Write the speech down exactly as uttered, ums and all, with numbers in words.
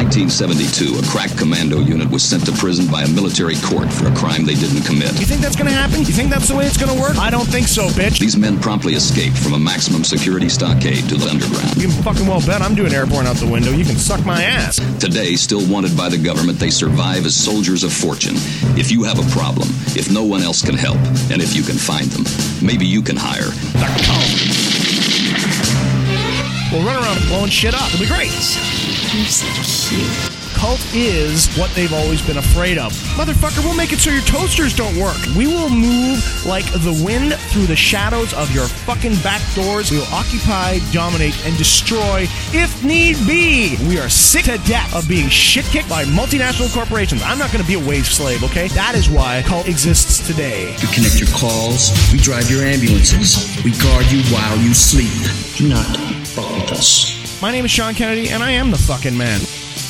nineteen seventy-two, a crack commando unit was sent to prison by a military court for a crime they didn't commit. You think that's gonna happen? You think that's the way it's gonna work? I don't think so, bitch. These men promptly escaped from a maximum security stockade to the underground. You can fucking well bet I'm doing airborne out the window. You can suck my ass. Today, still wanted by the government, they survive as soldiers of fortune. If you have a problem, if no one else can help, and if you can find them, maybe you can hire the Cult. We'll run around blowing shit up. It'll be great. You're so cute. Cult is what they've always been afraid of. Motherfucker, we'll make it so your toasters don't work. We will move like the wind through the shadows of your fucking back doors. We will occupy, dominate, and destroy if need be. We are sick to death of being shit-kicked by multinational corporations. I'm not going to be a wage slave, okay? That is why Cult exists today. We connect your calls. We drive your ambulances. We guard you while you sleep. Do not fuck with us. My name is Sean Kennedy, and I am the fucking man.